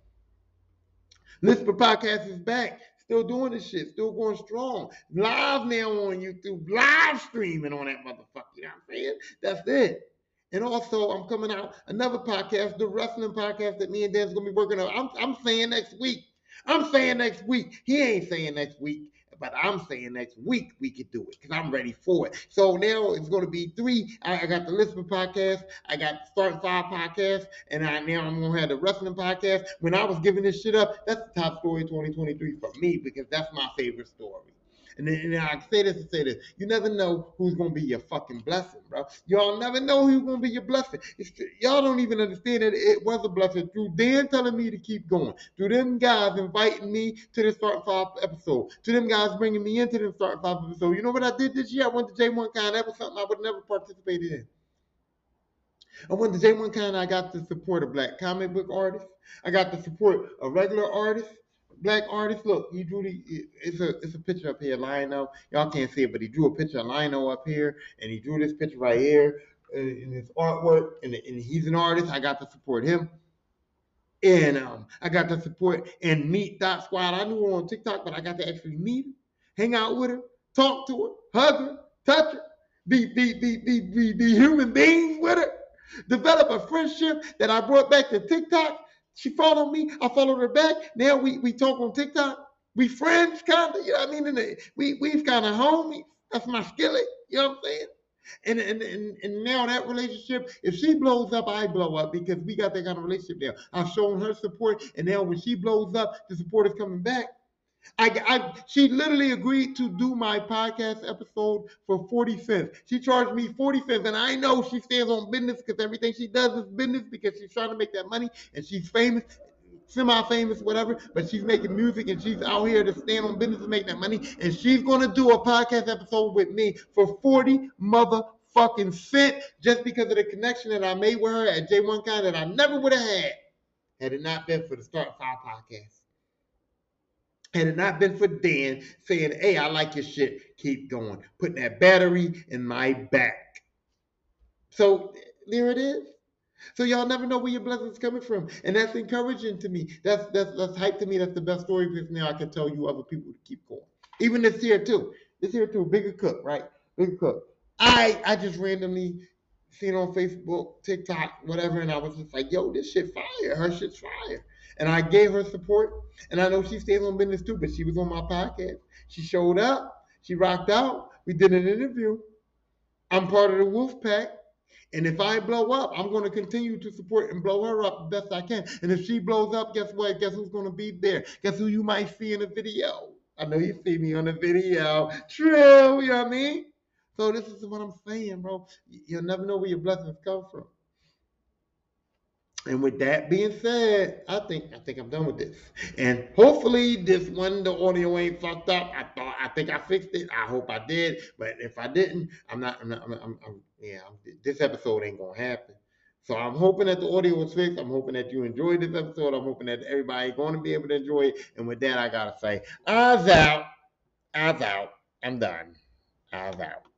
Lisper podcast is back. Still doing this shit. Still going strong. Live now on YouTube. Live streaming on that motherfucker. You know what I'm saying? That's it. And also, I'm coming out another podcast, the wrestling podcast that me and Dan's gonna be working on. I'm, I'm saying next week. I'm saying next week. He ain't saying next week, but I'm saying next week we could do it because I'm ready for it. So now it's going to be three. I, I got the Listener podcast. I got Starting Five podcast, and I, now I'm going to have the wrestling podcast. When I was giving this shit up, that's the top story twenty twenty-three for me because that's my favorite story. And then and I say this and say this. You never know who's going to be your fucking blessing, bro. Y'all never know who's going to be your blessing. It's, y'all don't even understand that it was a blessing through Dan telling me to keep going, through them guys inviting me to the Starting Five episode, to them guys bringing me into the Starting Five episode. You know what I did this year? I went to J one Con. That was something I would never participated in. I went to J one Con. I got to support a black comic book artist. I got to support a regular artist. Black artist, look, he drew the, it's a it's a picture up here, Lionel. Y'all can't see it, but he drew a picture of Lionel up here, and he drew this picture right here in his artwork, and, and he's an artist. I got to support him. And um, I got to support and meet Dot Squad. I knew her on TikTok, but I got to actually meet her, hang out with her, talk to her, hug her, touch her, be, be, be, be, be, be human beings with her, develop a friendship that I brought back to TikTok. She followed me. I followed her back. Now we, we talk on TikTok. We friends, kind of. You know what I mean? The, we, we've kind of homies. That's my skillet. You know what I'm saying? And, and and and now that relationship, if she blows up, I blow up because we got that kind of relationship now. I've shown her support, and now when she blows up, the support is coming back. I, I she literally agreed to do my podcast episode for forty cents. She charged me forty cents, and I know she stands on business because everything she does is business because she's trying to make that money and she's famous. semi-famous, whatever, but she's making music and she's out here to stand on business and make that money. And she's gonna do a podcast episode with me for forty motherfucking cent just because of the connection that I made with her at J one Con that I never would have had had it not been for the Start Fire podcast. Had it not been for Dan saying, hey, I like your shit, keep going, putting that battery in my back. So there it is. So y'all never know where your blessings coming from. And that's encouraging to me. That's that's that's hype to me. That's the best story because now I can tell you other people to keep going. Even this here too. This here too, Bigger Cook, right? Bigger Cook. I I just randomly seen on Facebook, TikTok, whatever, and I was just like, yo, this shit fire. Her shit's fire. And I gave her support. And I know she stays on business too, but she was on my podcast. She showed up. She rocked out. We did an interview. I'm part of the Wolf Pack. And if I blow up, I'm going to continue to support and blow her up the best I can. And if she blows up, guess what? Guess who's going to be there? Guess who you might see in the video? I know you see me on the video. True, you know what I mean? So this is what I'm saying, bro. You'll never know where your blessings come from. And with that being said, I think I think I'm done with this. And hopefully this one, the audio ain't fucked up. I thought I think I fixed it. I hope I did. But if I didn't, I'm not. I'm not. I'm. I'm, I'm yeah. I'm, this episode ain't gonna happen. So I'm hoping that the audio was fixed. I'm hoping that you enjoyed this episode. I'm hoping that everybody going to be able to enjoy it. And with that, I gotta say, eyes out. Eyes out. I'm done. Eyes out.